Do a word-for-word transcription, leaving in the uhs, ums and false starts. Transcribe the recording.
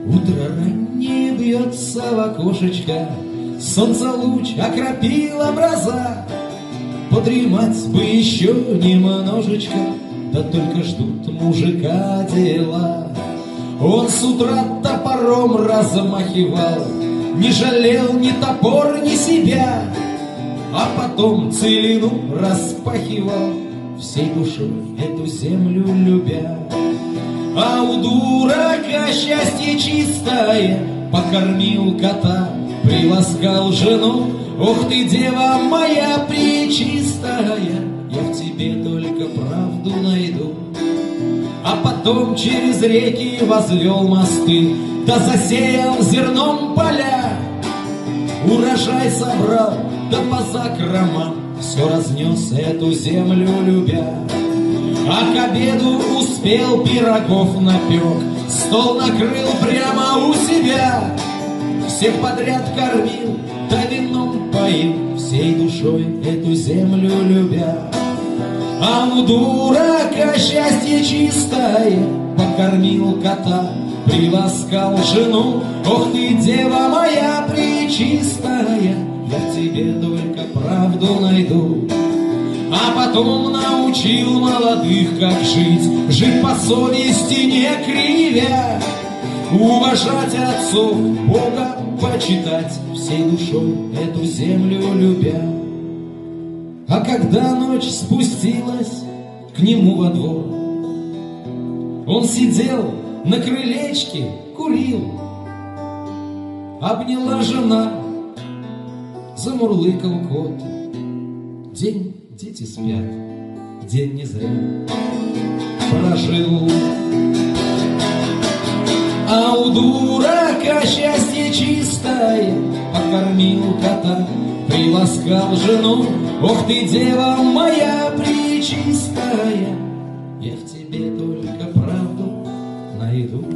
Утро раннее бьется в окошечко, солнце луч окропил образа. Подремать бы еще немножечко, да только ждут мужика дела. Он с утра топором размахивал, не жалел ни топор, ни себя, а потом целину распахивал, всей душой эту землю любя. А у дурака счастье чистое, покормил кота, приласкал жену. Ох ты, дева моя пречистая, я в тебе только правду найду. А потом через реки возвел мосты, да засеял зерном поля. Урожай собрал, да по закромам все разнес, эту землю любя. А к обеду успел, пирогов напек, стол накрыл прямо у себя. Всех подряд кормил, да вином поил, всей душой эту землю любя. А у дурака счастье чистое, покормил кота, приласкал жену. Ох ты, дева моя пречистая, я в тебе только правду найду. А потом научил молодых, как жить, жить по совести не кривя, уважать отцов, Бога почитать, всей душой эту землю любя. А когда ночь спустилась к нему во двор, он сидел на крылечке, курил. Обняла жена, замурлыкал кот. День дети спят, день не зря прожил. А у дурака счастье чистое, покормил кота, приласкал жену. Ох ты, дева моя пречистая, я в тебе только правду найду.